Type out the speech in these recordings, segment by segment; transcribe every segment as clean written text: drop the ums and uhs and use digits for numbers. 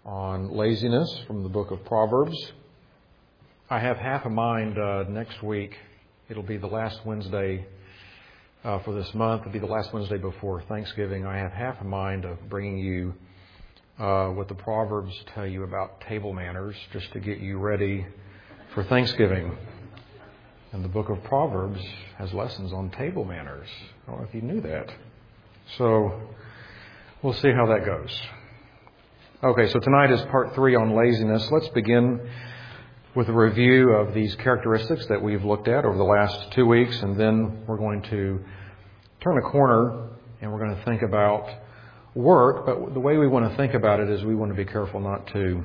on laziness from the book of Proverbs. I have half a mind next week. It'll be the last Wednesday for this month. It'll be the last Wednesday before Thanksgiving. I have half a mind of bringing you what the Proverbs tell you about table manners, just to get you ready for Thanksgiving. And the book of Proverbs has lessons on table manners. I don't know if you knew that. So we'll see how that goes. Okay, so tonight is part 3 on laziness. Let's begin with a review of these characteristics that we've looked at over the last 2 weeks, and then we're going to turn a corner and we're going to think about work. But the way we want to think about it is we want to be careful not to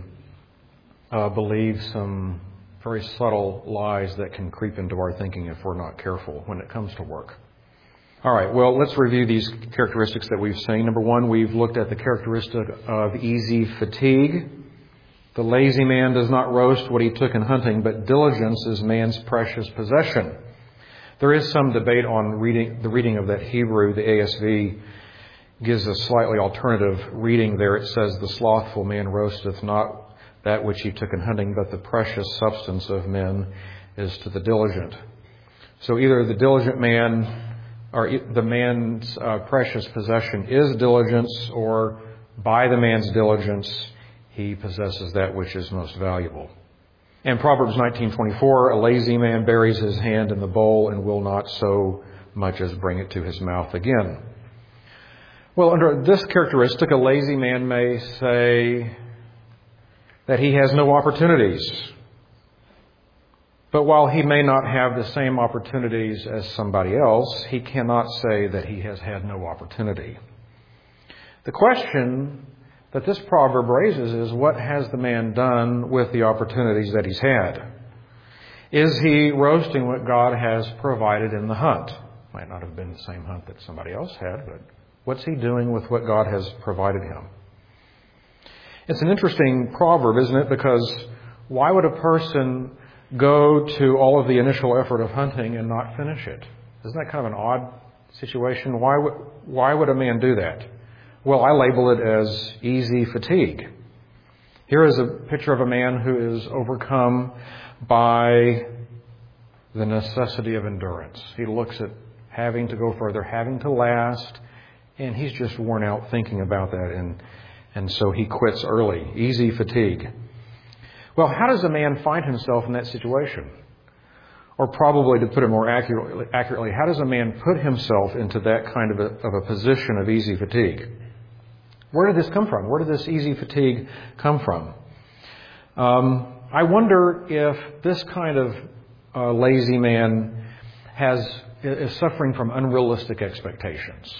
believe some very subtle lies that can creep into our thinking if we're not careful when it comes to work. All right, well, let's review these characteristics that we've seen. Number 1, we've looked at the characteristic of easy fatigue. The lazy man does not roast what he took in hunting, but diligence is man's precious possession. There is some debate on the reading of that Hebrew. The ASV gives a slightly alternative reading there. It says, "The slothful man roasteth not that which he took in hunting, but the precious substance of men is to the diligent." So either the diligent man or the man's precious possession is diligence, or by the man's diligence he possesses that which is most valuable. And Proverbs 19:24, "A lazy man buries his hand in the bowl and will not so much as bring it to his mouth again." Well, under this characteristic, a lazy man may say that he has no opportunities. But while he may not have the same opportunities as somebody else, he cannot say that he has had no opportunity. The question that this proverb raises is, what has the man done with the opportunities that he's had? Is he roasting what God has provided in the hunt? Might not have been the same hunt that somebody else had, but what's he doing with what God has provided him? It's an interesting proverb, isn't it? Because why would a person go to all of the initial effort of hunting and not finish it? Isn't that kind of an odd situation? Why would a man do that? Well, I label it as easy fatigue. Here is a picture of a man who is overcome by the necessity of endurance. He looks at having to go further, having to last, and he's just worn out thinking about that, and so he quits early. Easy fatigue. Well, how does a man find himself in that situation? Or probably, to put it more accurately, how does a man put himself into that kind of a position of easy fatigue? Where did this come from? Where did this easy fatigue come from? I wonder if this kind of lazy man is suffering from unrealistic expectations.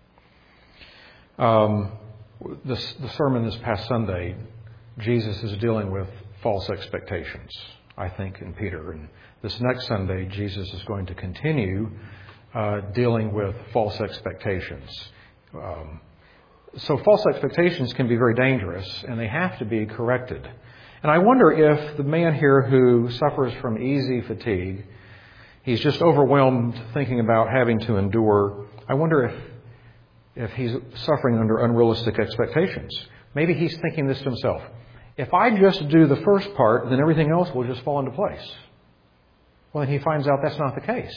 The sermon this past Sunday, Jesus is dealing with false expectations, I think, in Peter. And this next Sunday, Jesus is going to continue dealing with false expectations. So false expectations can be very dangerous, and they have to be corrected. And I wonder if the man here who suffers from easy fatigue, he's just overwhelmed thinking about having to endure. I wonder if he's suffering under unrealistic expectations. Maybe he's thinking this to himself: if I just do the first part, then everything else will just fall into place. Well, then he finds out that's not the case.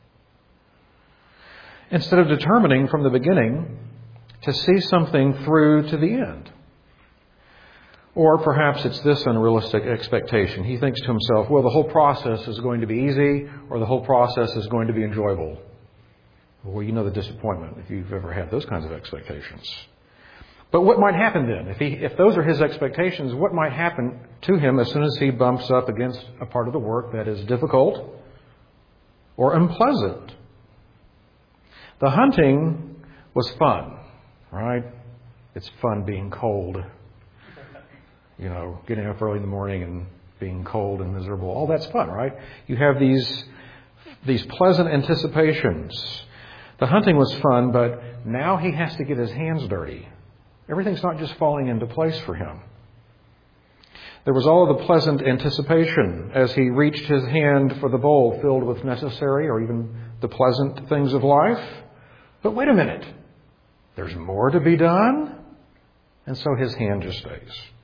Instead of determining from the beginning to see something through to the end. Or perhaps it's this unrealistic expectation. He thinks to himself, well, the whole process is going to be easy, or the whole process is going to be enjoyable. Well, you know the disappointment if you've ever had those kinds of expectations. But what might happen then? If those are his expectations, what might happen to him as soon as he bumps up against a part of the work that is difficult or unpleasant? The hunting was fun, right? It's fun being cold. You know, getting up early in the morning and being cold and miserable. All that's fun, right? You have these pleasant anticipations. The hunting was fun, but now he has to get his hands dirty. Everything's not just falling into place for him. There was all of the pleasant anticipation as he reached his hand for the bowl filled with necessary or even the pleasant things of life. But wait a minute. There's more to be done? And so his hand just stays.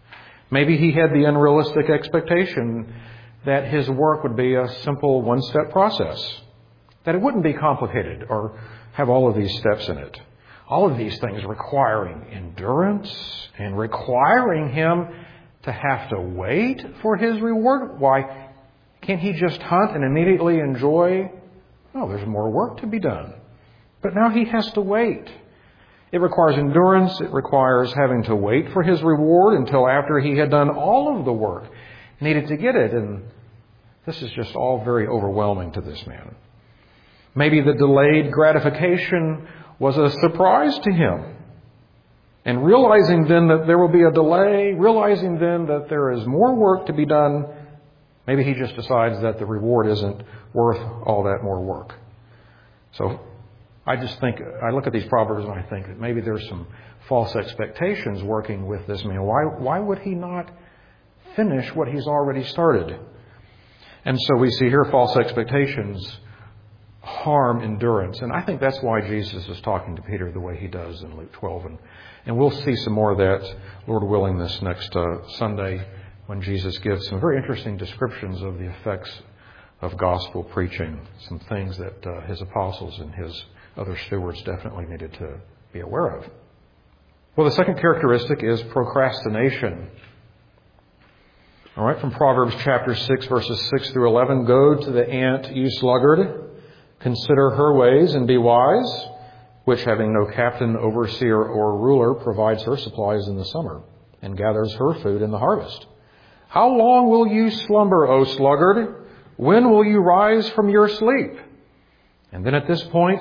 Maybe he had the unrealistic expectation that his work would be a simple one-step process, that it wouldn't be complicated or have all of these steps in it. All of these things requiring endurance and requiring him to have to wait for his reward. Why, can't he just hunt and immediately enjoy? No, there's more work to be done. But now he has to wait. It requires endurance. It requires having to wait for his reward until after he had done all of the work needed to get it. And this is just all very overwhelming to this man. Maybe the delayed gratification was a surprise to him. And realizing then that there will be a delay, realizing then that there is more work to be done, maybe he just decides that the reward isn't worth all that more work. So I look at these Proverbs and I think that maybe there's some false expectations working with this man. Why would he not finish what he's already started? And so we see here false expectations harm endurance. And I think that's why Jesus is talking to Peter the way he does in Luke 12. And we'll see some more of that, Lord willing, this next Sunday when Jesus gives some very interesting descriptions of the effects of gospel preaching, some things that his apostles and his other stewards definitely needed to be aware of. Well, the second characteristic is procrastination. All right, from Proverbs chapter 6, verses 6 through 11, "Go to the ant, you sluggard. Consider her ways and be wise, which having no captain, overseer, or ruler provides her supplies in the summer and gathers her food in the harvest. How long will you slumber, O sluggard? When will you rise from your sleep?" And then at this point,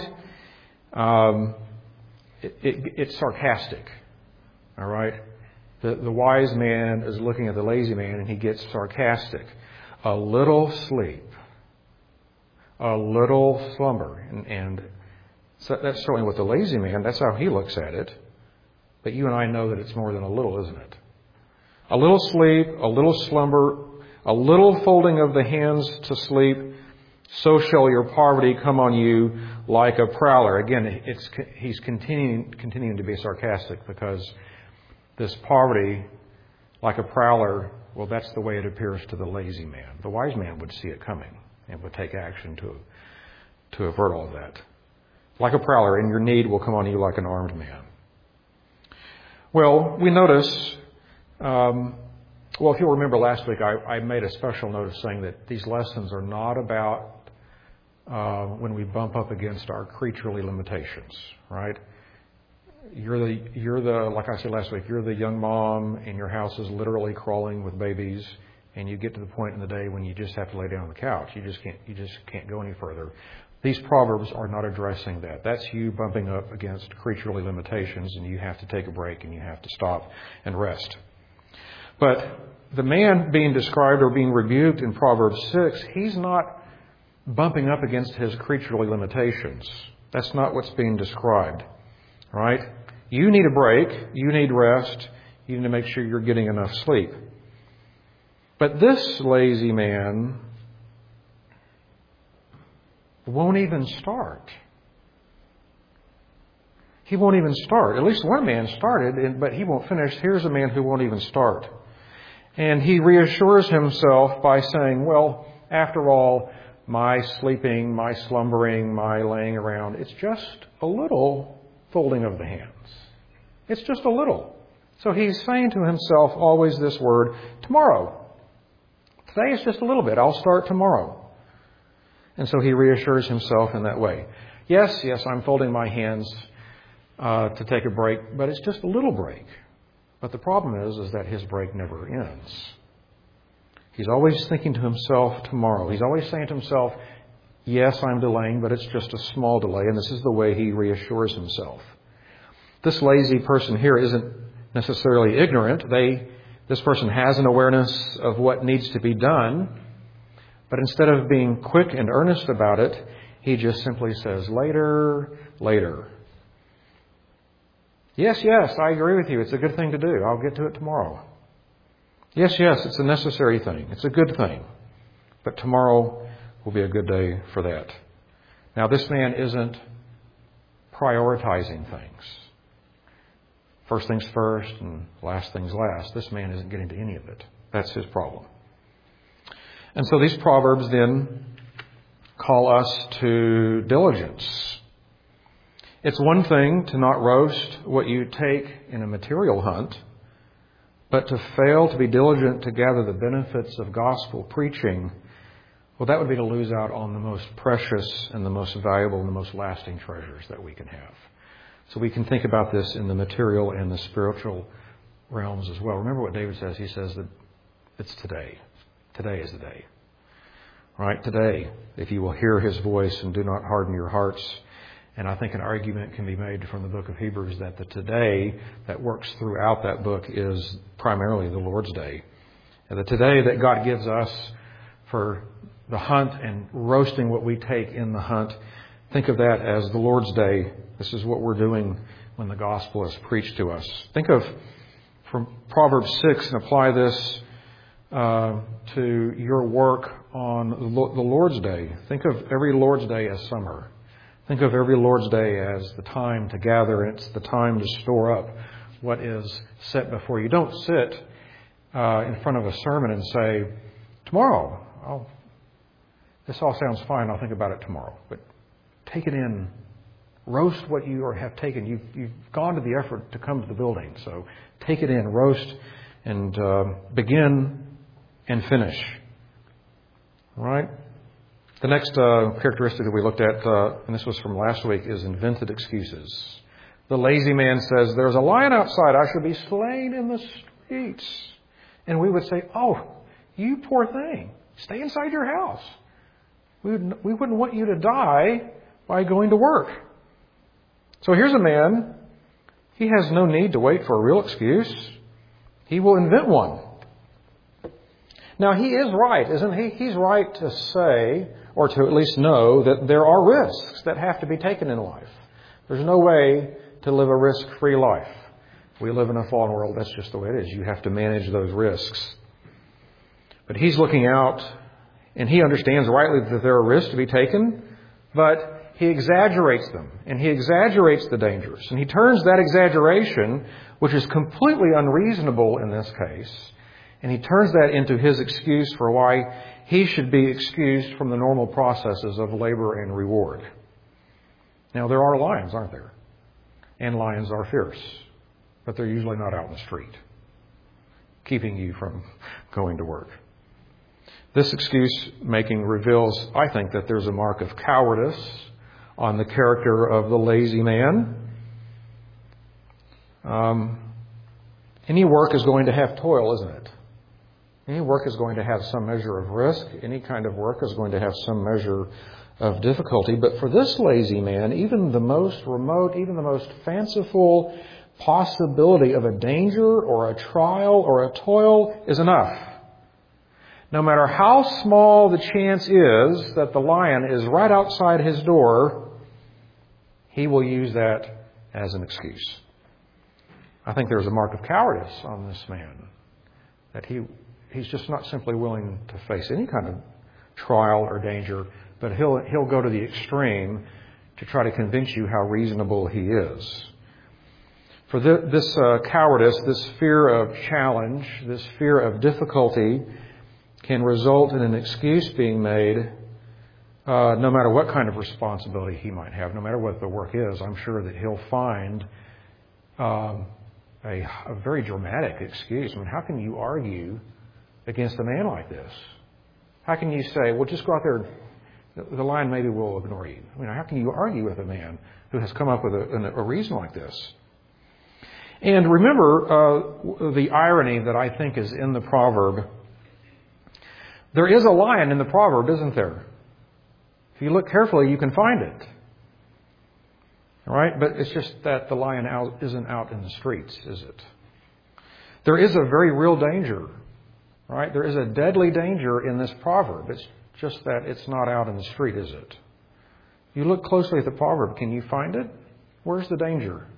it's sarcastic. All right? The wise man is looking at the lazy man and he gets sarcastic. A little sleep. A little slumber. And so that's certainly what the lazy man, that's how he looks at it. But you and I know that it's more than a little, isn't it? A little sleep, a little slumber, a little folding of the hands to sleep, so shall your poverty come on you like a prowler. Again, he's continuing to be sarcastic because this poverty, like a prowler, well, that's the way it appears to the lazy man. The wise man would see it coming and would take action to avert all of that. Like a prowler, and your need will come on you like an armed man. Well, we notice, if you'll remember last week, I made a special note of saying that these lessons are not about when we bump up against our creaturely limitations, right? You're the like I said last week, you're the young mom and your house is literally crawling with babies, and you get to the point in the day when you just have to lay down on the couch. You just can't go any further. These Proverbs are not addressing that. That's you bumping up against creaturely limitations, and you have to take a break and you have to stop and rest. But the man being described or being rebuked in Proverbs 6, he's not bumping up against his creaturely limitations. That's not what's being described, right? You need a break. You need rest. You need to make sure you're getting enough sleep. But this lazy man won't even start. He won't even start. At least one man started, but he won't finish. Here's a man who won't even start. And he reassures himself by saying, well, after all, my sleeping, my slumbering, my laying around, it's just a little folding of the hands. It's just a little. So he's saying to himself always this word, tomorrow. Today is just a little bit. I'll start tomorrow. And so he reassures himself in that way. Yes, I'm folding my hands to take a break, but it's just a little break. But the problem is that his break never ends. He's always thinking to himself tomorrow. He's always saying to himself, yes, I'm delaying, but it's just a small delay. And this is the way he reassures himself. This lazy person here isn't necessarily ignorant. This person has an awareness of what needs to be done. But instead of being quick and earnest about it, he just simply says, later. Yes, I agree with you. It's a good thing to do. I'll get to it tomorrow. Yes, it's a necessary thing. It's a good thing. But tomorrow will be a good day for that. Now, this man isn't prioritizing things. first things first and last things last. This man isn't getting to any of it. That's his problem. And so these proverbs then call us to diligence. It's one thing to not roast what you take in a material hunt, but to fail to be diligent to gather the benefits of gospel preaching, well, that would be to lose out on the most precious and the most valuable and the most lasting treasures that we can have. So we can think about this in the material and the spiritual realms as well. Remember what David says. He says that it's today. Today is the day. Right? Today, if you will hear his voice and do not harden your hearts. And I think an argument can be made from the book of Hebrews that the today that works throughout that book is primarily the Lord's Day. And the today that God gives us for the hunt and roasting what we take in the hunt, think of that as the Lord's Day. This is what we're doing when the gospel is preached to us. Think of from Proverbs 6 and apply this to your work on the Lord's Day. Think of every Lord's Day as summer. Think of every Lord's Day as the time to gather. It's the time to store up what is set before you. Don't sit in front of a sermon and say, tomorrow, this all sounds fine, I'll think about it tomorrow. But take it in. Roast what you have taken. You've gone to the effort to come to the building. So take it in, roast, and begin and finish. All right? The next characteristic that we looked at, and this was from last week, is invented excuses. The lazy man says, there's a lion outside. I should be slain in the streets. And we would say, oh, you poor thing. Stay inside your house. We wouldn't want you to die by going to work. So here's a man. He has no need to wait for a real excuse. He will invent one. Now, he is right, isn't he? He's right to say, or to at least know, that there are risks that have to be taken in life. There's no way to live a risk-free life. We live in a fallen world. That's just the way it is. You have to manage those risks. But he's looking out, and he understands rightly that there are risks to be taken, but he exaggerates them, and he exaggerates the dangers. And he turns that exaggeration, which is completely unreasonable in this case, and he turns that into his excuse for why he should be excused from the normal processes of labor and reward. Now, there are lions, aren't there? And lions are fierce, but they're usually not out in the street, keeping you from going to work. This excuse making reveals, I think, that there's a mark of cowardice on the character of the lazy man. Any work is going to have toil, isn't it? Any work is going to have some measure of risk. Any kind of work is going to have some measure of difficulty. But for this lazy man, even the most remote, even the most fanciful possibility of a danger or a trial or a toil is enough. No matter how small the chance is that the lion is right outside his door, he will use that as an excuse. I think there's a mark of cowardice on this man, that he's just not simply willing to face any kind of trial or danger, but he'll go to the extreme to try to convince you how reasonable he is. For this cowardice, this fear of challenge, this fear of difficulty can result in an excuse being made no matter what kind of responsibility he might have, no matter what the work is. I'm sure that he'll find a very dramatic excuse. I mean, how can you argue against a man like this? How can you say, well, just go out there, the lion maybe will ignore you? I mean, how can you argue with a man who has come up with a reason like this? And remember the irony that I think is in the proverb. There is a lion in the proverb, isn't there? If you look carefully, you can find it. All right? But it's just that the lion isn't out in the streets, is it? There is a very real danger. Right? There is a deadly danger in this proverb. It's just that it's not out in the street, is it? If you look closely at the proverb, can you find it? Where's the danger?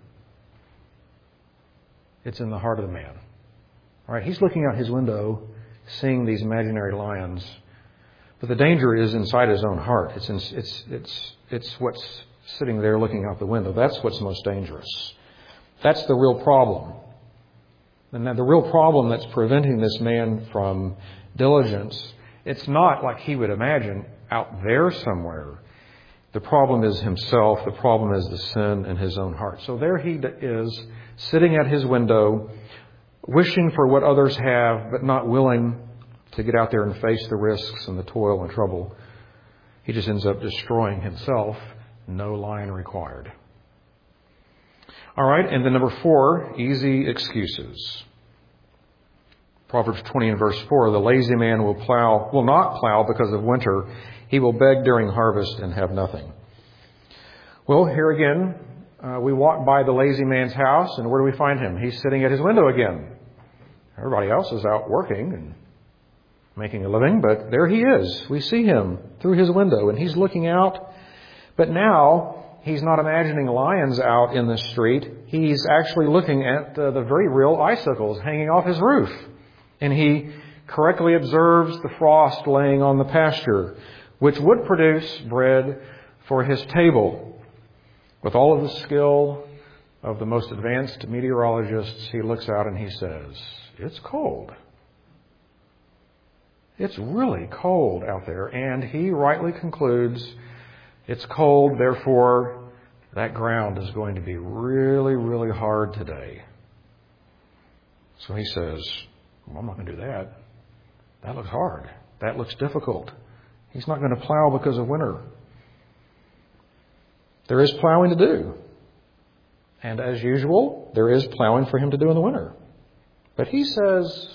It's in the heart of the man. All right? He's looking out his window, seeing these imaginary lions, but the danger is inside his own heart. It's what's sitting there looking out the window. That's what's most dangerous. That's the real problem. And now the real problem that's preventing this man from diligence, it's not like he would imagine out there somewhere. The problem is himself. The problem is the sin in his own heart. So there he is, sitting at his window, wishing for what others have, but not willing to get out there and face the risks and the toil and trouble. He just ends up destroying himself. No lion required. All right, and then number 4, easy excuses. Proverbs 20 and verse 4, the lazy man will not plow because of winter. He will beg during harvest and have nothing. Well, here again, we walk by the lazy man's house, and where do we find him? He's sitting at his window again. Everybody else is out working and making a living, but there he is. We see him through his window, and he's looking out. But now, he's not imagining lions out in the street. He's actually looking at the very real icicles hanging off his roof. And he correctly observes the frost laying on the pasture, which would produce bread for his table. With all of the skill of the most advanced meteorologists, he looks out and he says, it's cold. It's really cold out there. And he rightly concludes, it's cold, therefore that ground is going to be really, really hard today. So he says, well, I'm not going to do that. That looks hard. That looks difficult. He's not going to plow because of winter. There is plowing to do. And as usual, there is plowing for him to do in the winter. But he says,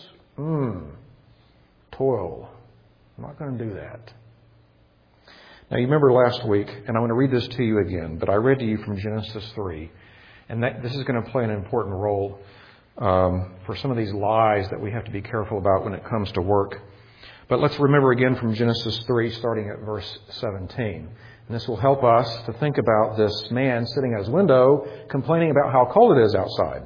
toil. I'm not going to do that. Now, you remember last week, and I'm going to read this to you again, but I read to you from Genesis 3. And this is going to play an important role for some of these lies that we have to be careful about when it comes to work. But let's remember again from Genesis 3, starting at verse 17. And this will help us to think about this man sitting at his window complaining about how cold it is outside.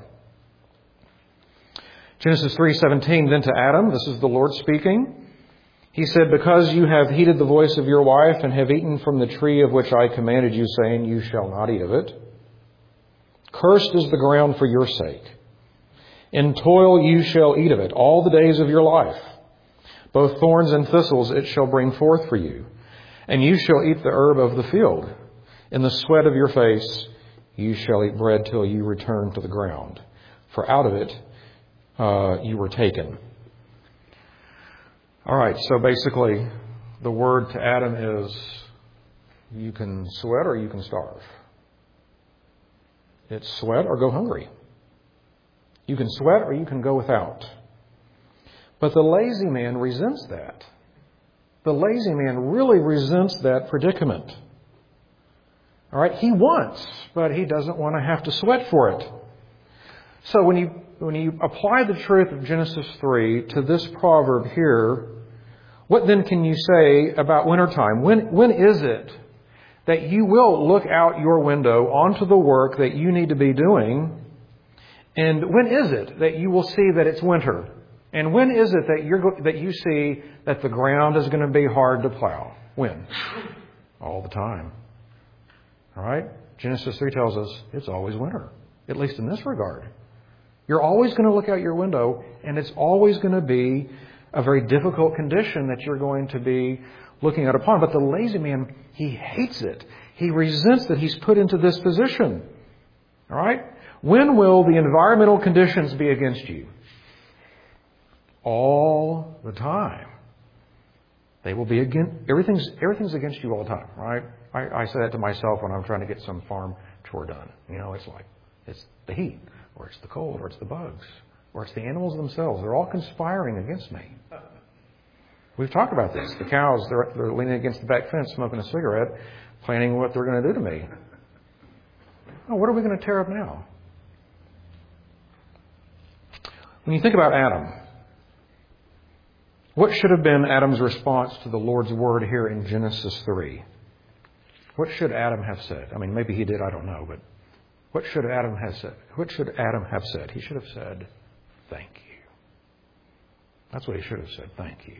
Genesis 3:17, then to Adam, this is the Lord speaking. He said, because you have heeded the voice of your wife and have eaten from the tree of which I commanded you, saying, you shall not eat of it. Cursed is the ground for your sake. In toil you shall eat of it all the days of your life. Both thorns and thistles it shall bring forth for you. And you shall eat the herb of the field. In the sweat of your face you shall eat bread till you return to the ground. For out of it you were taken. All right, so basically the word to Adam is you can sweat or you can starve. It's sweat or go hungry. You can sweat or you can go without. But the lazy man resents that. The lazy man really resents that predicament. All right, he wants, but he doesn't want to have to sweat for it. So when you apply the truth of Genesis 3 to this proverb here, what then can you say about wintertime? When is it that you will look out your window onto the work that you need to be doing? And when is it that you will see that it's winter? And when is it that you see that the ground is going to be hard to plow? When? All the time. All right? Genesis 3 tells us it's always winter, at least in this regard. You're always going to look out your window, and it's always going to be a very difficult condition that you're going to be looking out upon. But the lazy man, he hates it. He resents that he's put into this position. All right? When will the environmental conditions be against you? All the time. They will be against, everything's against you all the time, right? I say that to myself when I'm trying to get some farm chore done. You know, it's the heat, or it's the cold, or it's the bugs, or it's the animals themselves. They're all conspiring against me. We've talked about this. The cows, they're leaning against the back fence, smoking a cigarette, planning what they're going to do to me. Oh, what are we going to tear up now? When you think about Adam, what should have been Adam's response to the Lord's word here in Genesis 3? What should Adam have said? I mean, maybe he did, I don't know, but what should Adam have said? What should Adam have said? He should have said, thank you. That's what he should have said, thank you.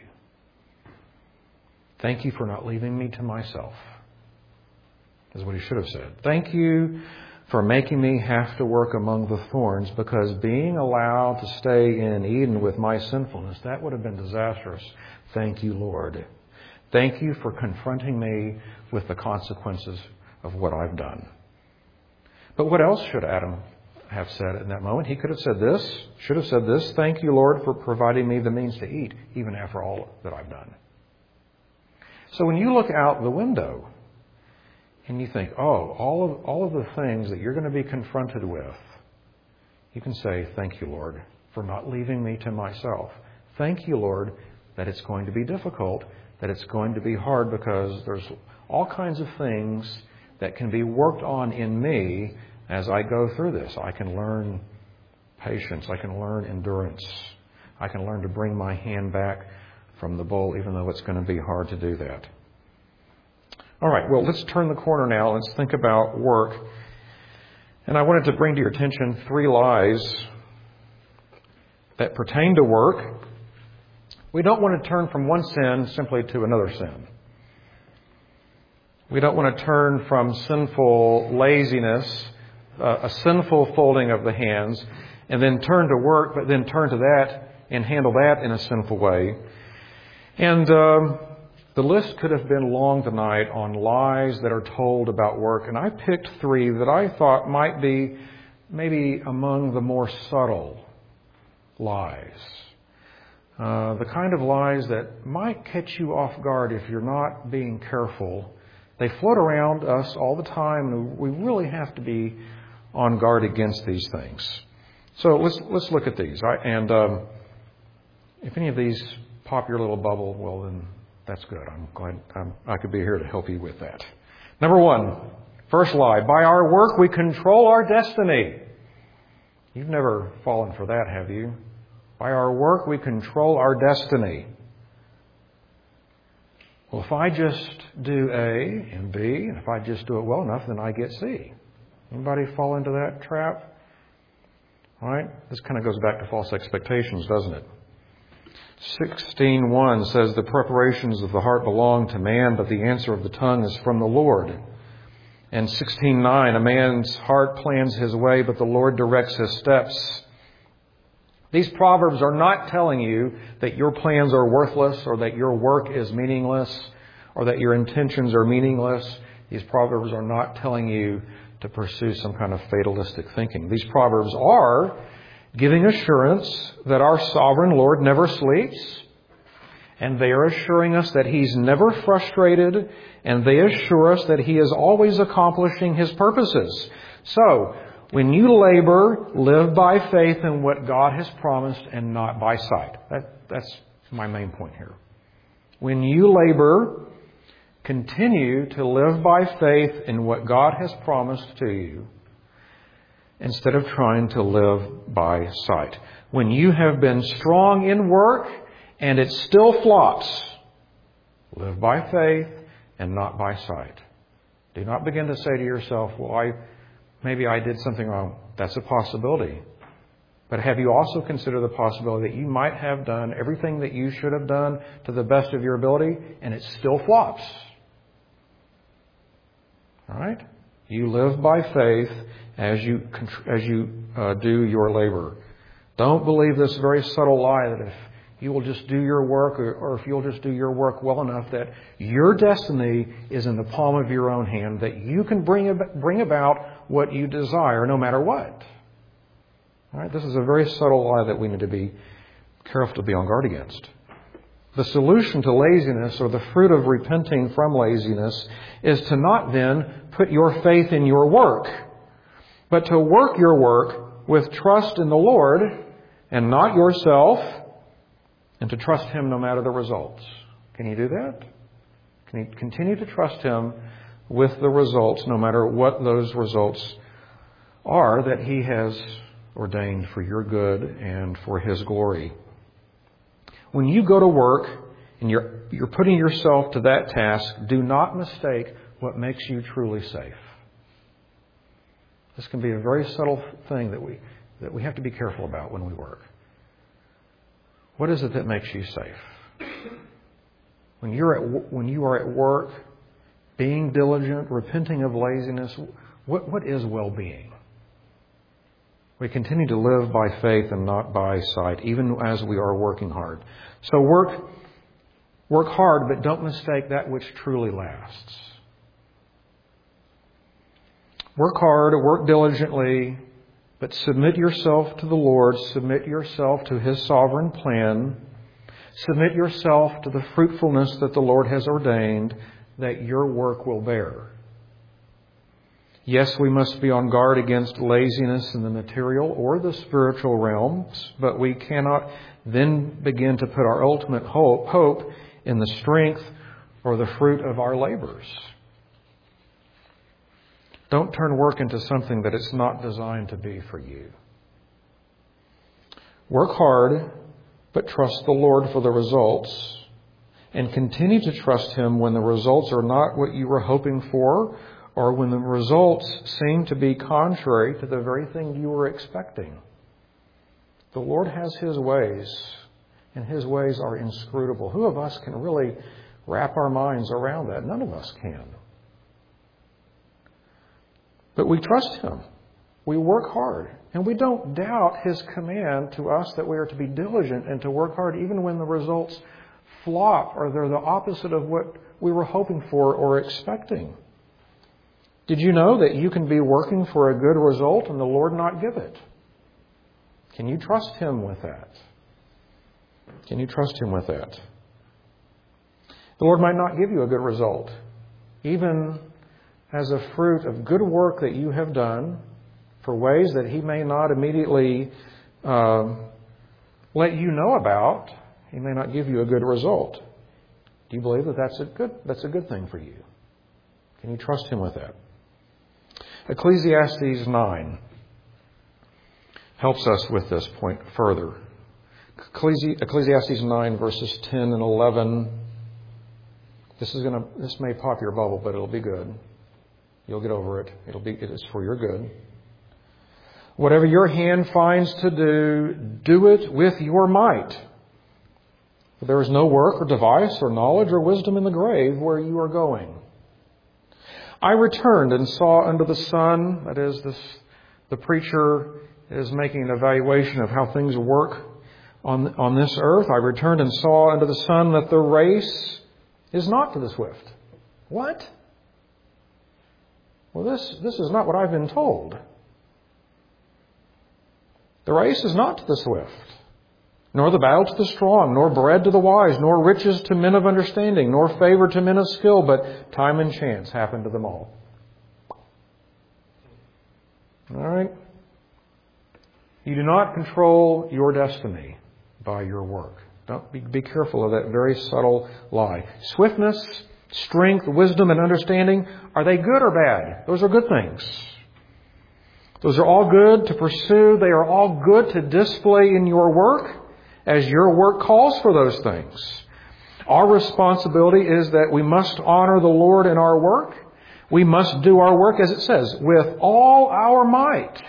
Thank you for not leaving me to myself, is what he should have said. Thank you for making me have to work among the thorns, because being allowed to stay in Eden with my sinfulness, that would have been disastrous. Thank you, Lord. Thank you for confronting me with the consequences of what I've done. But what else should Adam have said in that moment? He could have said this, should have said this: thank you, Lord, for providing me the means to eat, even after all that I've done. So when you look out the window and you think, oh, all of the things that you're going to be confronted with, you can say, thank you, Lord, for not leaving me to myself. Thank you, Lord, that it's going to be difficult, that it's going to be hard, because there's all kinds of things that can be worked on in me as I go through this. I can learn patience. I can learn endurance. I can learn to bring my hand back from the bowl, even though it's going to be hard to do that. All right, well, let's turn the corner now. Let's think about work. And I wanted to bring to your attention 3 lies that pertain to work. We don't want to turn from one sin simply to another sin. We don't want to turn from sinful laziness, a sinful folding of the hands, and then turn to work, but then turn to that and handle that in a sinful way. And the list could have been long tonight on lies that are told about work, and I picked 3 that I thought might be maybe among the more subtle lies. The kind of lies that might catch you off guard if you're not being careful. They float around us all the time, and we really have to be on guard against these things. So let's look at these. If any of these pop your little bubble, well, then that's good. I'm glad I could be here to help you with that. Number 1, first lie: by our work we control our destiny. You've never fallen for that, have you? By our work we control our destiny. Well, if I just do A and B, and if I just do it well enough, then I get C. Anybody fall into that trap? All right? This kind of goes back to false expectations, doesn't it? 16:1 says, the preparations of the heart belong to man, but the answer of the tongue is from the Lord. And 16:9, a man's heart plans his way, but the Lord directs his steps. These proverbs are not telling you that your plans are worthless, or that your work is meaningless, or that your intentions are meaningless. These proverbs are not telling you to pursue some kind of fatalistic thinking. These proverbs are giving assurance that our sovereign Lord never sleeps, and they are assuring us that He's never frustrated, and they assure us that He is always accomplishing His purposes. So, when you labor, live by faith in what God has promised and not by sight. That's my main point here. When you labor, continue to live by faith in what God has promised to you, instead of trying to live by sight. When you have been strong in work and it still flops, live by faith and not by sight. Do not begin to say to yourself, well, maybe I did something wrong. That's a possibility. But have you also considered the possibility that you might have done everything that you should have done to the best of your ability and it still flops? All right? You live by faith as you do your labor. Don't believe this very subtle lie that if you will just do your work, or if you'll just do your work well enough, that your destiny is in the palm of your own hand, that you can bring about what you desire no matter what. All right? This is a very subtle lie that we need to be careful to be on guard against. The solution to laziness, or the fruit of repenting from laziness, is to not then put your faith in your work, but to work your work with trust in the Lord and not yourself, and to trust Him no matter the results. Can you do that? Can you continue to trust Him with the results, no matter what those results are that He has ordained for your good and for His glory? When you go to work and you're putting yourself to that task, do not mistake what makes you truly safe. This can be a very subtle thing that we have to be careful about when we work. What is it that makes you safe? When you are at work, being diligent, repenting of laziness, What is well-being? We continue to live by faith and not by sight, even as we are working hard. So work hard, but don't mistake that which truly lasts. Work hard, work diligently, but submit yourself to the Lord. Submit yourself to His sovereign plan. Submit yourself to the fruitfulness that the Lord has ordained that your work will bear. Yes, we must be on guard against laziness in the material or the spiritual realms, but we cannot then begin to put our ultimate hope in the strength or the fruit of our labors. Don't turn work into something that it's not designed to be for you. Work hard, but trust the Lord for the results, and continue to trust Him when the results are not what you were hoping for, or when the results seem to be contrary to the very thing you were expecting. The Lord has His ways, and His ways are inscrutable. Who of us can really wrap our minds around that? None of us can. But we trust Him. We work hard. And we don't doubt His command to us that we are to be diligent and to work hard even when the results flop or they're the opposite of what we were hoping for or expecting. Did you know that you can be working for a good result and the Lord not give it? Can you trust Him with that? Can you trust Him with that? The Lord might not give you a good result, even as a fruit of good work that you have done for ways that He may not immediately let you know about. He may not give you a good result. Do you believe that that's a good thing for you? Can you trust Him with that? Ecclesiastes 9 helps us with this point further. Ecclesiastes 9 verses 10 and 11. This may pop your bubble, but it'll be good. You'll get over it. It is for your good. Whatever your hand finds to do, do it with your might. For there is no work or device or knowledge or wisdom in the grave where you are going. I returned and saw under the sun, that is, the preacher is making an evaluation of how things work on this earth. I returned and saw under the sun that the race is not to the swift. What? Well, this is not what I've been told. The race is not to the swift, nor the battle to the strong, nor bread to the wise, nor riches to men of understanding, nor favor to men of skill, but time and chance happen to them all. All right? You do not control your destiny by your work. Don't be careful of that very subtle lie. Swiftness, strength, wisdom, and understanding, are they good or bad? Those are good things. Those are all good to pursue. They are all good to display in your work as your work calls for those things. Our responsibility is that we must honor the Lord in our work. We must do our work, as it says, with all our might.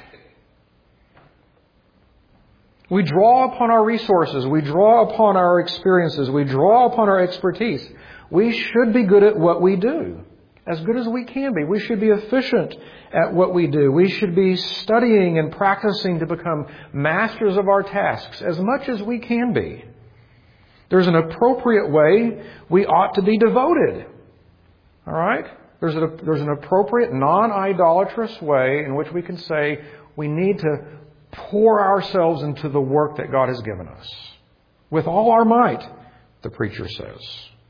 We draw upon our resources. We draw upon our experiences. We draw upon our expertise. We should be good at what we do, as good as we can be. We should be efficient at what we do. We should be studying and practicing to become masters of our tasks as much as we can be. There's an appropriate way we ought to be devoted. All right? There's an appropriate non-idolatrous way in which we can say we need to pour ourselves into the work that God has given us. With all our might, the preacher says.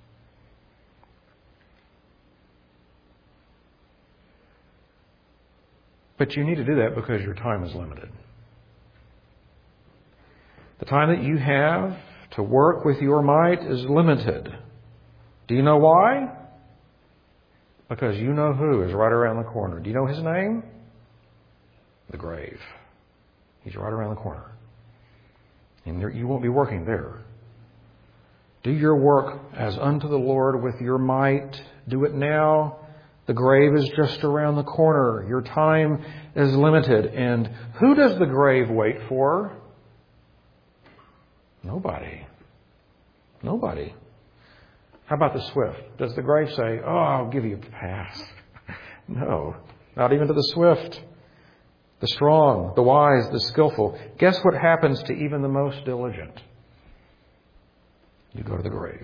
But you need to do that because your time is limited. The time that you have to work with your might is limited. Do you know why? Because you know who is right around the corner. Do you know his name? The grave. He's right around the corner. And you won't be working there. Do your work as unto the Lord with your might. Do it now. The grave is just around the corner. Your time is limited. And who does the grave wait for? Nobody. Nobody. How about the swift? Does the grave say, "Oh, I'll give you a pass"? No. not even to the swift, the strong, the wise, the skillful. Guess what happens to even the most diligent? You go to the grave.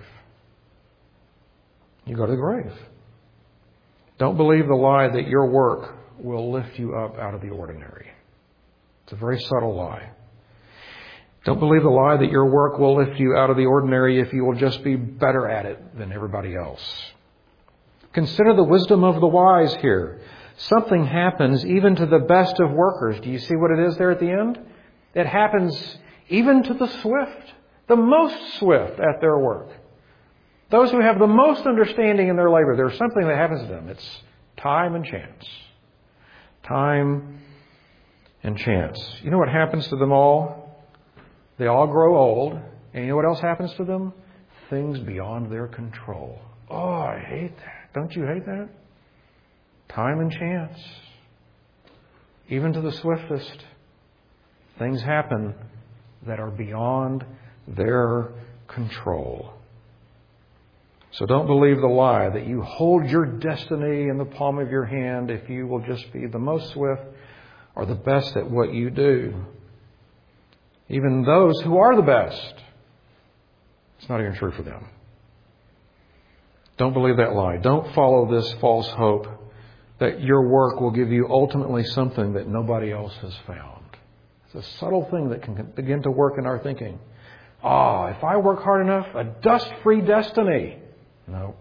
You go to the grave. Don't believe the lie that your work will lift you up out of the ordinary. It's a very subtle lie. Don't believe the lie that your work will lift you out of the ordinary if you will just be better at it than everybody else. Consider the wisdom of the wise here. Something happens even to the best of workers. Do you see what it is there at the end? It happens even to the swift, the most swift at their work. Those who have the most understanding in their labor, there's something that happens to them. It's time and chance. Time and chance. You know what happens to them all? They all grow old. And you know what else happens to them? Things beyond their control. Oh, I hate that. Don't you hate that? Time and chance. Even to the swiftest, things happen that are beyond their control. So don't believe the lie that you hold your destiny in the palm of your hand if you will just be the most swift or the best at what you do. Even those who are the best, it's not even true for them. Don't believe that lie. Don't follow this false hope that your work will give you ultimately something that nobody else has found. It's a subtle thing that can begin to work in our thinking. If I work hard enough, a dust-free destiny. No.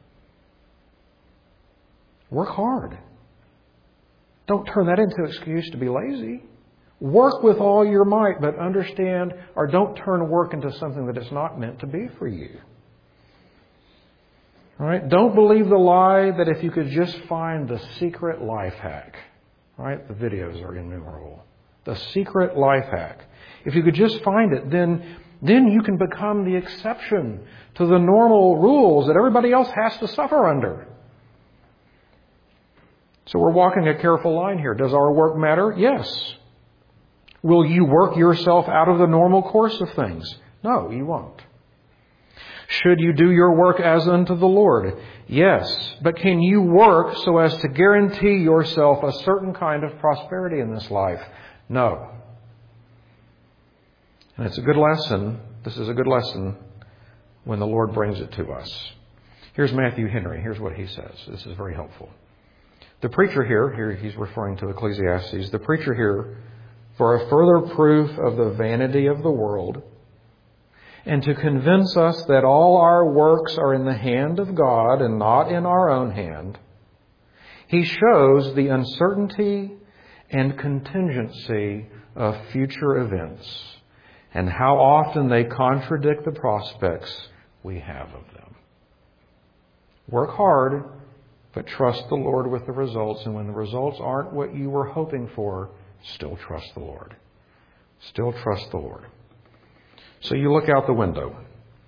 Work hard. Don't turn that into an excuse to be lazy. Work with all your might, but understand, or don't turn work into something that it's not meant to be for you. All right? Don't believe the lie that if you could just find the secret life hack. All right? The videos are innumerable. The secret life hack. If you could just find it, then you can become the exception to the normal rules that everybody else has to suffer under. So we're walking a careful line here. Does our work matter? Yes. Will you work yourself out of the normal course of things? No, you won't. Should you do your work as unto the Lord? Yes. But can you work so as to guarantee yourself a certain kind of prosperity in this life? No. And it's a good lesson. This is a good lesson when the Lord brings it to us. Here's Matthew Henry. Here's what he says. This is very helpful. The preacher here he's referring to Ecclesiastes, the preacher here, for a further proof of the vanity of the world, and to convince us that all our works are in the hand of God and not in our own hand, he shows the uncertainty and contingency of future events and how often they contradict the prospects we have of them. Work hard, but trust the Lord with the results. And when the results aren't what you were hoping for, still trust the Lord. Still trust the Lord. So you look out the window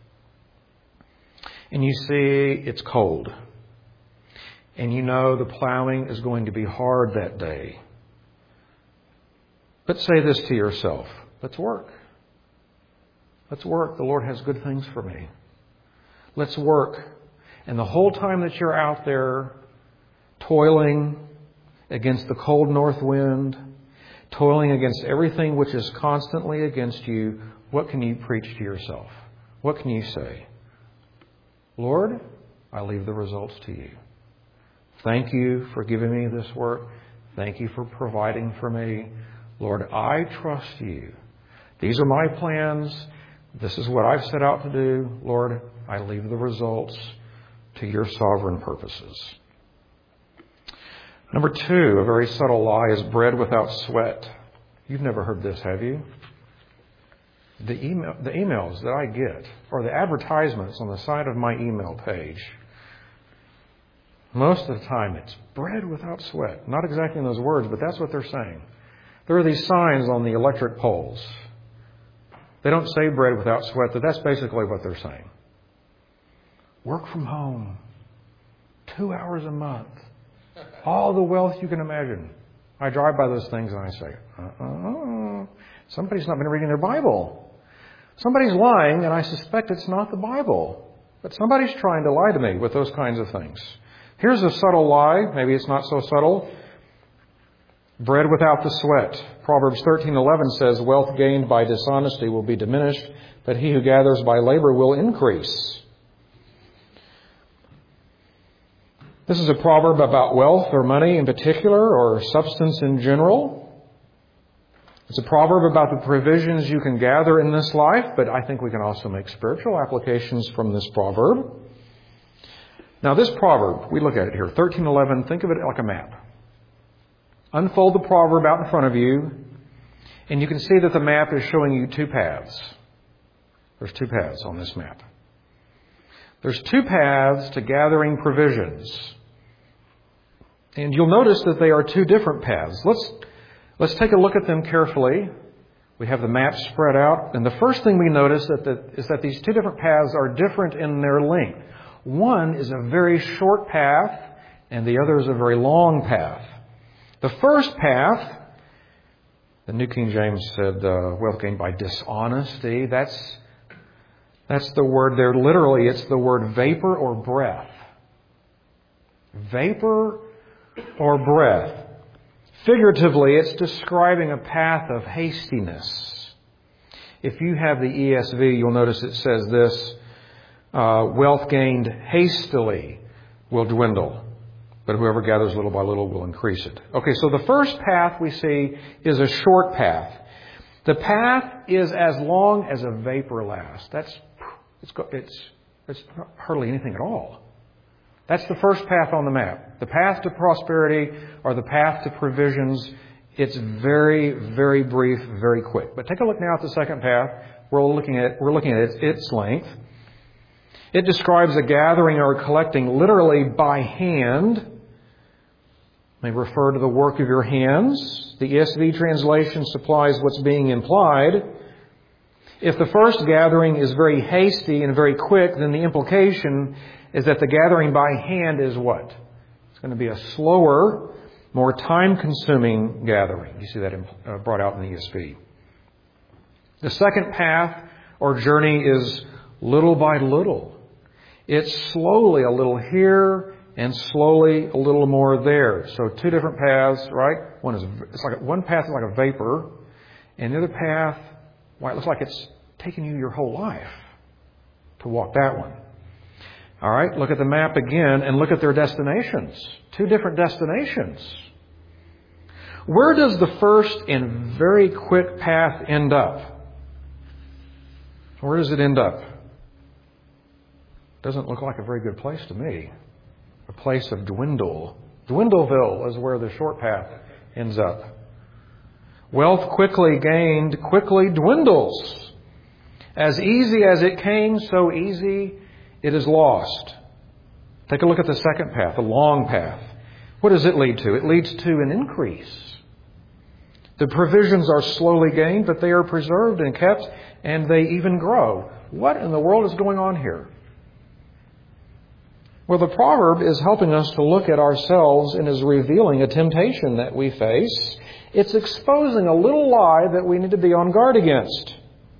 and you see it's cold. And you know the plowing is going to be hard that day. But say this to yourself. Let's work. Let's work. The Lord has good things for me. Let's work. And the whole time that you're out there toiling against the cold north wind, toiling against everything which is constantly against you, what can you preach to yourself? What can you say? Lord, I leave the results to you. Thank you for giving me this work. Thank you for providing for me. Lord, I trust you. These are my plans. This is what I've set out to do. Lord, I leave the results to your sovereign purposes. Number 2, a very subtle lie is bread without sweat. You've never heard this, have you? The emails that I get, or the advertisements on the side of my email page, most of the time it's bread without sweat. Not exactly in those words, but that's what they're saying. There are these signs on the electric poles. They don't say bread without sweat, but that's basically what they're saying. Work from home. 2 hours a month. All the wealth you can imagine. I drive by those things and I say, somebody's not been reading their Bible. Somebody's lying, and I suspect it's not the Bible. But somebody's trying to lie to me with those kinds of things. Here's a subtle lie. Maybe it's not so subtle. bread without the sweat. Proverbs 13:11 says, wealth gained by dishonesty will be diminished, but he who gathers by labor will increase. This is a proverb about wealth or money in particular, or substance in general. It's a proverb about the provisions you can gather in this life, but I think we can also make spiritual applications from this proverb. Now this proverb, we look at it here, 13:11, think of it like a map. Unfold the proverb out in front of you, and you can see that the map is showing you two paths. There's two paths on this map. There's two paths to gathering provisions. And you'll notice that they are two different paths. Let's take a look at them carefully. We have the map spread out, and the first thing we notice is that these two different paths are different in their length. One is a very short path, and the other is a very long path. The first path, the New King James said, wealth gained by dishonesty. That's the word there. Literally, it's the word vapor or breath. Vapor or breath. Figuratively, it's describing a path of hastiness. If you have the ESV, you'll notice it says this, wealth gained hastily will dwindle, but whoever gathers little by little will increase it. Okay, so the first path we see is a short path. The path is as long as a vapor lasts. It's hardly anything at all. That's the first path on the map. The path to prosperity or the path to provisions, it's very, very brief, very quick. But take a look now at the second path. We're looking at its length. It describes a gathering or collecting literally by hand. It may refer to the work of your hands. The ESV translation supplies what's being implied. If the first gathering is very hasty and very quick, then the implication is that the gathering by hand is what? It's going to be a slower, more time-consuming gathering. You see that brought out in the ESV. The second path or journey is little by little. It's slowly a little here and slowly a little more there. So two different paths, right? One path is like a vapor, and the other path, it looks like it's taking you your whole life to walk that one. All right, look at the map again and look at their destinations. Two different destinations. Where does the first and very quick path end up? Where does it end up? Doesn't look like a very good place to me. A place of dwindle. Dwindleville is where the short path ends up. Wealth quickly gained quickly dwindles. As easy as it came, so easy it is lost. Take a look at the second path, the long path. What does it lead to? It leads to an increase. The provisions are slowly gained, but they are preserved and kept, and they even grow. What in the world is going on here? Well, the proverb is helping us to look at ourselves and is revealing a temptation that we face. It's exposing a little lie that we need to be on guard against.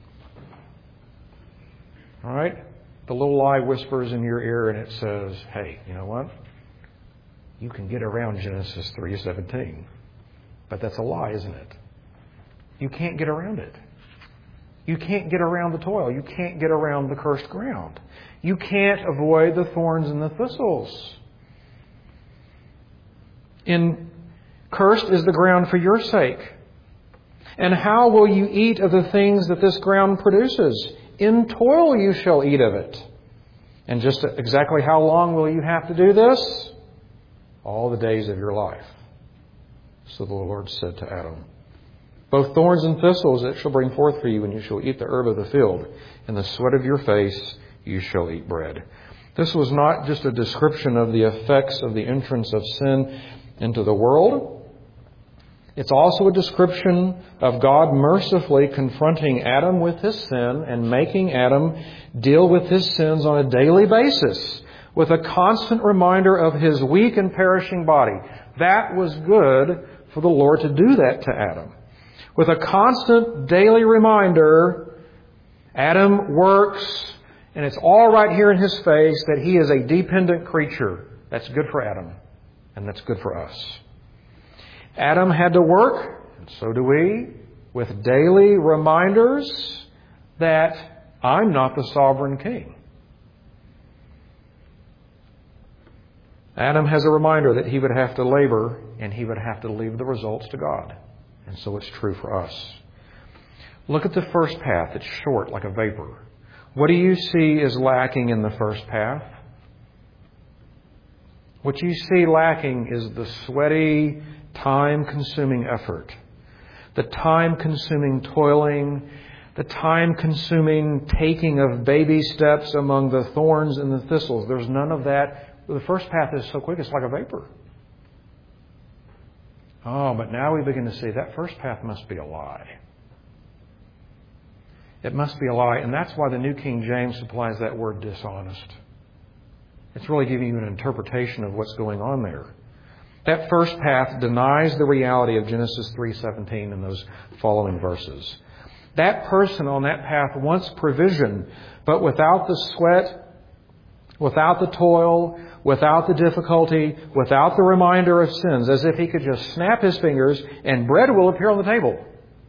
All right? The little lie whispers in your ear and it says, hey, you know what? You can get around Genesis 3:17. But that's a lie, isn't it? You can't get around it. You can't get around the toil. You can't get around the cursed ground. You can't avoid the thorns and the thistles. Cursed is the ground for your sake. And how will you eat of the things that this ground produces? In toil you shall eat of it. And just exactly how long will you have to do this? All the days of your life. So the Lord said to Adam, both thorns and thistles it shall bring forth for you, and you shall eat the herb of the field. In the sweat of your face you shall eat bread. This was not just a description of the effects of the entrance of sin into the world. It's also a description of God mercifully confronting Adam with his sin and making Adam deal with his sins on a daily basis with a constant reminder of his weak and perishing body. That was good for the Lord to do that to Adam. With a constant daily reminder, Adam works, and it's all right here in his face that he is a dependent creature. That's good for Adam, and that's good for us. Adam had to work, and so do we, with daily reminders that I'm not the sovereign king. Adam has a reminder that he would have to labor and he would have to leave the results to God. And so it's true for us. Look at the first path. It's short, like a vapor. What do you see is lacking in the first path? What you see lacking is the sweaty, time-consuming effort, the time-consuming toiling, the time-consuming taking of baby steps among the thorns and the thistles. There's none of that. The first path is so quick, it's like a vapor. Oh, but now we begin to see that first path must be a lie. It must be a lie, and that's why the New King James supplies that word dishonest. It's really giving you an interpretation of what's going on there. That first path denies the reality of Genesis 3:17 and those following verses. That person on that path wants provision, but without the sweat, without the toil, without the difficulty, without the reminder of sins, as if he could just snap his fingers and bread will appear on the table.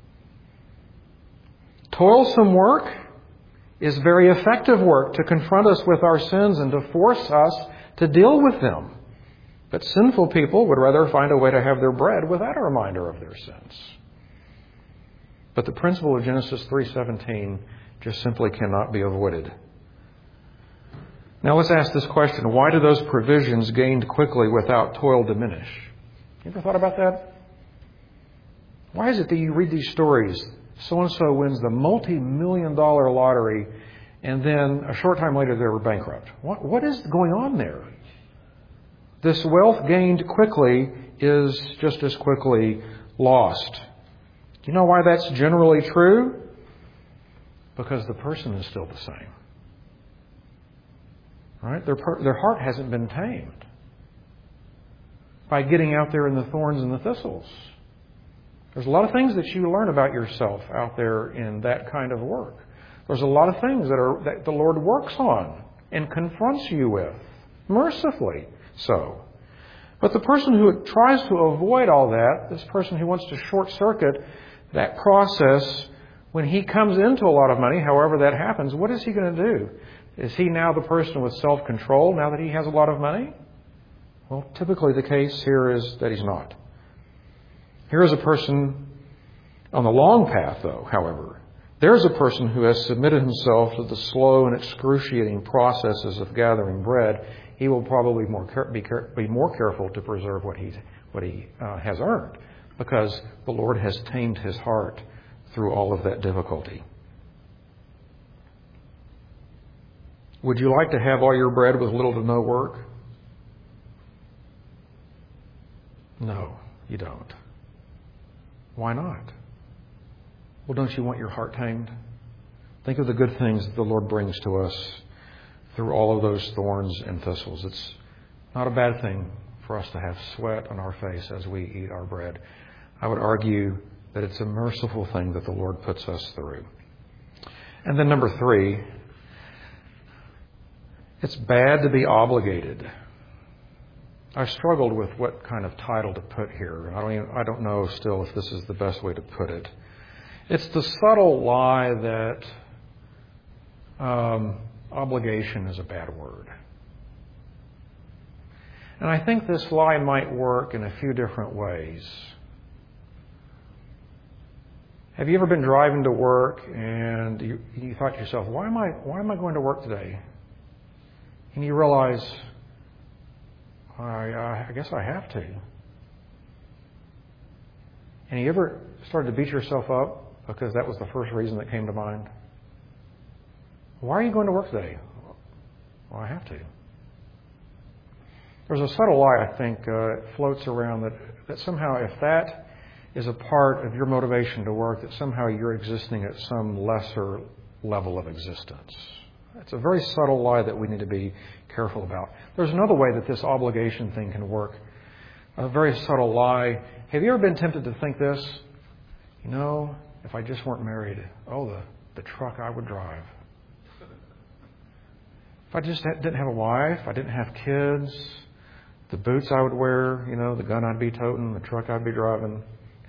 Toilsome work is very effective work to confront us with our sins and to force us to deal with them. But sinful people would rather find a way to have their bread without a reminder of their sins. But the principle of Genesis 3:17 just simply cannot be avoided. Now let's ask this question. Why do those provisions gained quickly without toil diminish? You ever thought about that? Why is it that you read these stories? So-and-so wins the multi-million-dollar lottery, and then a short time later they were bankrupt. What is going on there? This wealth gained quickly is just as quickly lost. Do you know why that's generally true? Because the person is still the same. Right? Their heart hasn't been tamed by getting out there in the thorns and the thistles. There's a lot of things that you learn about yourself out there in that kind of work. There's a lot of things that the Lord works on and confronts you with, mercifully so. But the person who tries to avoid all that, this person who wants to short-circuit that process, when he comes into a lot of money, however that happens, what is he going to do? Is he now the person with self-control now that he has a lot of money? Well, typically the case here is that he's not. Here is a person on the long path, though, however. There's a person who has submitted himself to the slow and excruciating processes of gathering bread. He will probably be more careful to preserve what he has earned, because the Lord has tamed his heart through all of that difficulty. Would you like to have all your bread with little to no work? No, you don't. Why not? Well, don't you want your heart tamed? Think of the good things that the Lord brings to us through all of those thorns and thistles. It's not a bad thing for us to have sweat on our face as we eat our bread. I would argue that it's a merciful thing that the Lord puts us through. And then number 3, it's bad to be obligated. I struggled with what kind of title to put here. I don't know still if this is the best way to put it. It's the subtle lie that obligation is a bad word. And I think this lie might work in a few different ways. Have you ever been driving to work and you thought to yourself, why am I going to work today? And you realize, I guess I have to. And you ever started to beat yourself up because that was the first reason that came to mind? Why are you going to work today? Well, I have to. There's a subtle lie, I think, floats around that somehow if that is a part of your motivation to work, that somehow you're existing at some lesser level of existence. It's a very subtle lie that we need to be careful about. There's another way that this obligation thing can work. A very subtle lie. Have you ever been tempted to think this? You know, if I just weren't married, the truck I would drive. If I just didn't have a wife, I didn't have kids, the boots I would wear, the gun I'd be toting, the truck I'd be driving.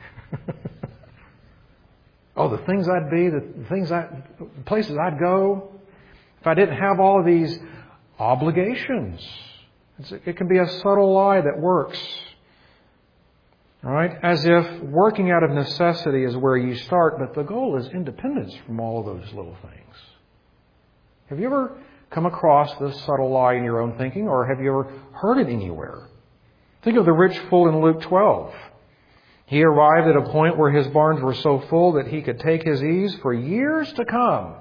Oh, the things I'd be, the places I'd go. If I didn't have all of these obligations. It can be a subtle lie that works. Right? As if working out of necessity is where you start, but the goal is independence from all of those little things. Have you ever come across this subtle lie in your own thinking, or have you ever heard it anywhere? Think of the rich fool in Luke 12. He arrived at a point where his barns were so full that he could take his ease for years to come.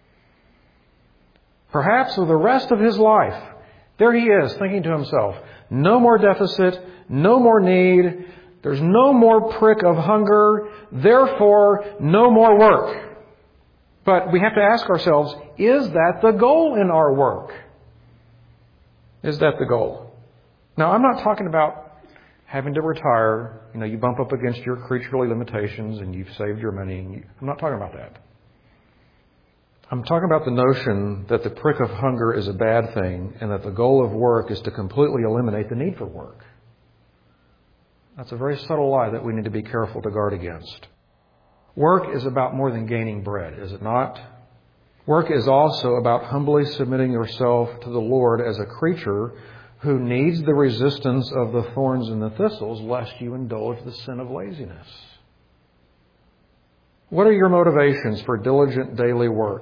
Perhaps for the rest of his life. There he is, thinking to himself, no more deficit, no more need, there's no more prick of hunger, therefore no more work. But we have to ask ourselves, is that the goal in our work? Is that the goal? Now, I'm not talking about having to retire. You bump up against your creaturely limitations and you've saved your money. I'm not talking about that. I'm talking about the notion that the prick of hunger is a bad thing and that the goal of work is to completely eliminate the need for work. That's a very subtle lie that we need to be careful to guard against. Work is about more than gaining bread, is it not? Work is also about humbly submitting yourself to the Lord as a creature who needs the resistance of the thorns and the thistles lest you indulge the sin of laziness. What are your motivations for diligent daily work?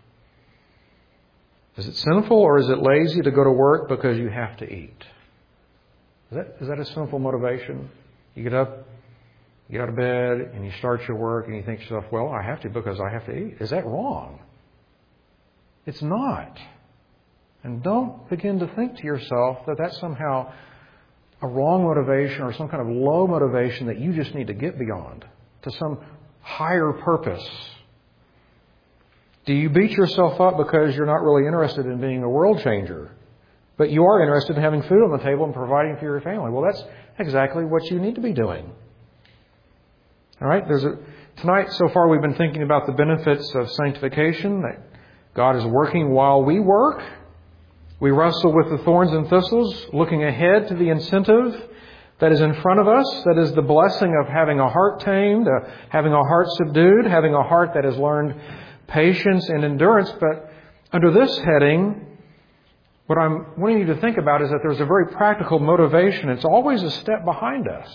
Is it sinful or is it lazy to go to work because you have to eat? Is that a sinful motivation? You get out of bed and you start your work and you think to yourself, well, I have to because I have to eat. Is that wrong? It's not. And don't begin to think to yourself that that's somehow a wrong motivation or some kind of low motivation that you just need to get beyond to some higher purpose. Do you beat yourself up because you're not really interested in being a world changer, but you are interested in having food on the table and providing for your family? Well, that's exactly what you need to be doing. All right? Tonight, so far, we've been thinking about the benefits of sanctification, that God is working while we work. We wrestle with the thorns and thistles, looking ahead to the incentive that is in front of us, that is the blessing of having a heart tamed, having a heart subdued, having a heart that has learned patience and endurance. But under this heading, what I'm wanting you to think about is that there's a very practical motivation. It's always a step behind us.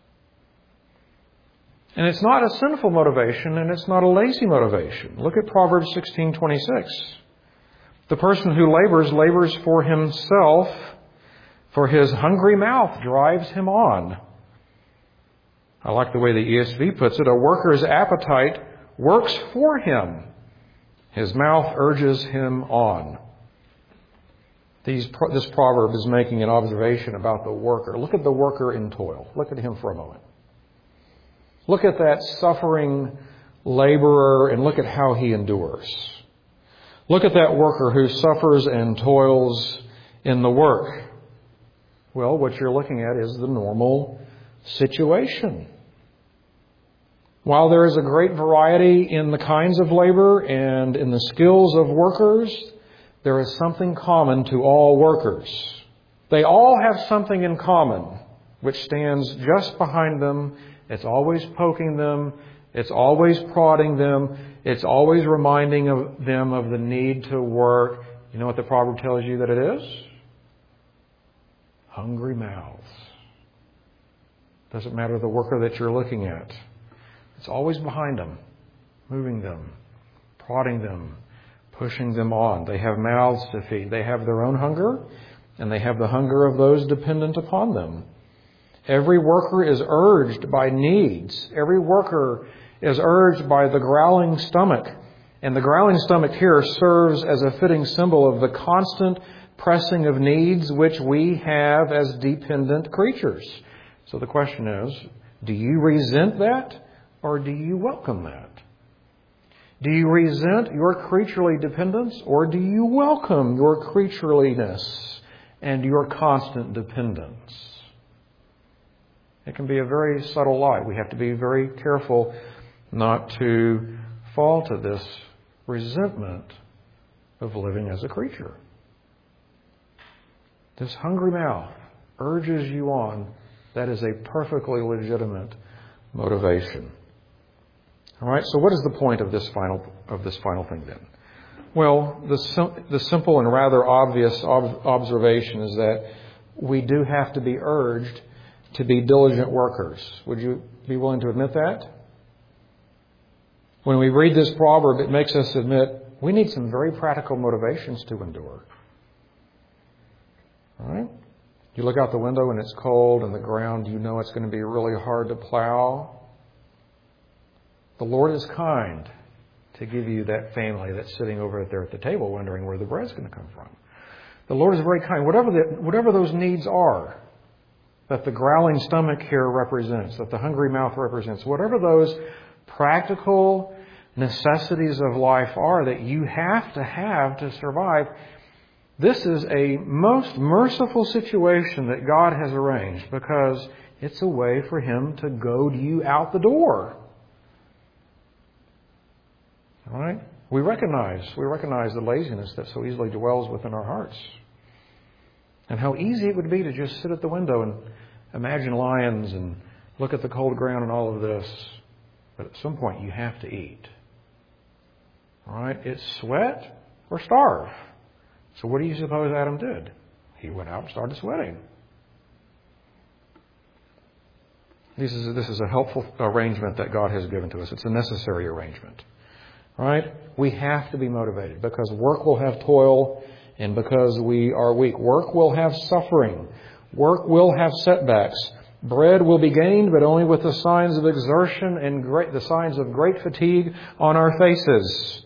And it's not a sinful motivation, and it's not a lazy motivation. Look at Proverbs 16:26. The person who labors for himself, for his hungry mouth drives him on. I like the way the ESV puts it. A worker's appetite works for him. His mouth urges him on. This proverb is making an observation about the worker. Look at the worker in toil. Look at him for a moment. Look at that suffering laborer and look at how he endures. Look at that worker who suffers and toils in the work. Well, what you're looking at is the normal situation. While there is a great variety in the kinds of labor and in the skills of workers, there is something common to all workers. They all have something in common, which stands just behind them. It's always poking them. It's always prodding them. It's always reminding them of the need to work. You know what the proverb tells you that it is? Hungry mouths. Doesn't matter the worker that you're looking at. It's always behind them, moving them, prodding them, pushing them on. They have mouths to feed. They have their own hunger, and they have the hunger of those dependent upon them. Every worker is urged by needs. Every worker is urged by the growling stomach. And the growling stomach here serves as a fitting symbol of the constant pressing of needs which we have as dependent creatures. So the question is, do you resent that or do you welcome that? Do you resent your creaturely dependence or do you welcome your creatureliness and your constant dependence? It can be a very subtle lie. We have to be very careful not to fall to this resentment of living as a creature. This hungry mouth urges you on, that is a perfectly legitimate motivation. All right, so what is the point of this final thing then? Well, the simple and rather obvious observation is that we do have to be urged to be diligent workers. Would you be willing to admit that? When we read this proverb, it makes us admit we need some very practical motivations to endure. All right? You look out the window and it's cold and the ground, you know it's going to be really hard to plow. The Lord is kind to give you that family that's sitting over there at the table wondering where the bread's going to come from. The Lord is very kind. Whatever those needs are that the growling stomach here represents, that the hungry mouth represents, whatever those practical necessities of life are that you have to survive, this is a most merciful situation that God has arranged because it's a way for Him to goad you out the door. All right? We recognize the laziness that so easily dwells within our hearts. And how easy it would be to just sit at the window and imagine lions and look at the cold ground and all of this. But at some point you have to eat. All right? It's sweat or starve. So what do you suppose Adam did? He went out and started sweating. This is a helpful arrangement that God has given to us. It's a necessary arrangement. Right? We have to be motivated because work will have toil and because we are weak. Work will have suffering. Work will have setbacks. Bread will be gained, but only with the signs of exertion and the signs of great fatigue on our faces.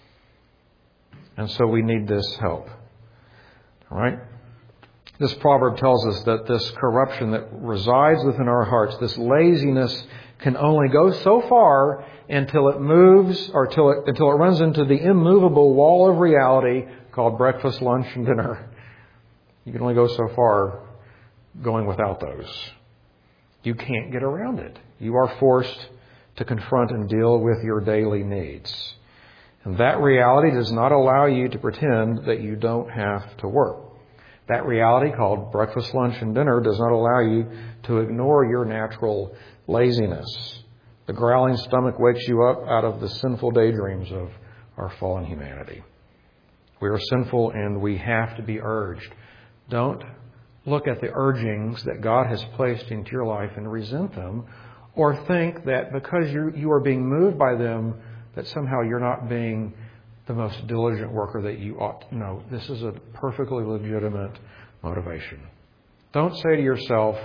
And so we need this help. All right? This proverb tells us that this corruption that resides within our hearts, this laziness, can only go so far until it moves or until it runs into the immovable wall of reality called breakfast, lunch, and dinner. You can only go so far going without those. You can't get around it. You are forced to confront and deal with your daily needs. And that reality does not allow you to pretend that you don't have to work. That reality called breakfast, lunch, and dinner does not allow you to ignore your natural laziness. The growling stomach wakes you up out of the sinful daydreams of our fallen humanity. We are sinful and we have to be urged. Don't look at the urgings that God has placed into your life and resent them, or think that because you are being moved by them, that somehow you're not being the most diligent worker that you ought to. No, this is a perfectly legitimate motivation. Don't say to yourself,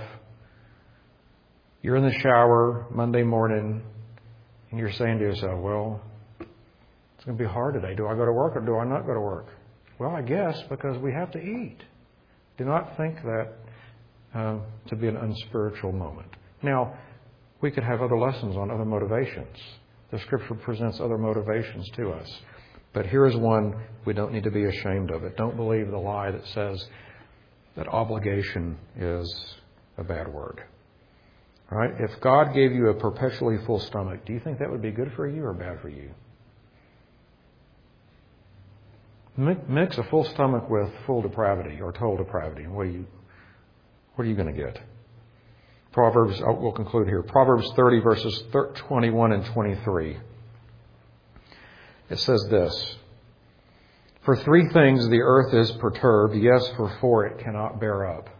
you're in the shower Monday morning and you're saying to yourself, well, it's going to be hard today. Do I go to work or do I not go to work? Well, I guess because we have to eat. Do not think that to be an unspiritual moment. Now, we could have other lessons on other motivations. The Scripture presents other motivations to us. But here is one we don't need to be ashamed of it. Don't believe the lie that says that obligation is a bad word. All right? If God gave you a perpetually full stomach, do you think that would be good for you or bad for you? Mix a full stomach with full depravity or total depravity. What are you going to get? Proverbs, we'll conclude here. Proverbs 30 verses 21 and 23. It says this, for 3 things the earth is perturbed, yes, for 4 it cannot bear up.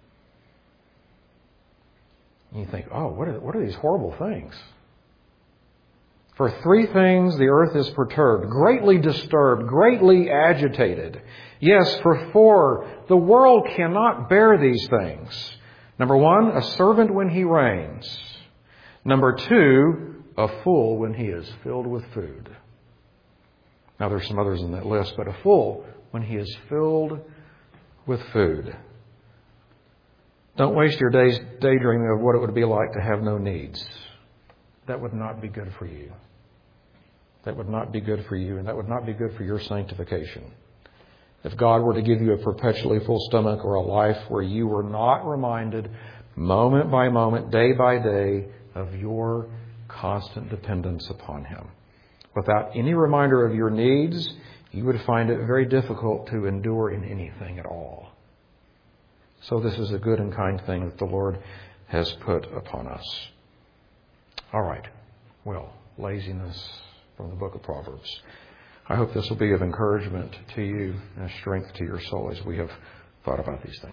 And you think, oh, what are these horrible things? For 3 things the earth is perturbed, greatly disturbed, greatly agitated. Yes, for 4 the world cannot bear these things. Number 1, a servant when he reigns. Number 2, a fool when he is filled with food. Now there's some others in that list, but a fool when he is filled with food. Don't waste your days daydreaming of what it would be like to have no needs. That would not be good for you. That would not be good for you, and that would not be good for your sanctification. If God were to give you a perpetually full stomach or a life where you were not reminded moment by moment, day by day, of your constant dependence upon Him, without any reminder of your needs, you would find it very difficult to endure in anything at all. So this is a good and kind thing that the Lord has put upon us. All right. Well, laziness from the book of Proverbs. I hope this will be of encouragement to you and a strength to your soul as we have thought about these things.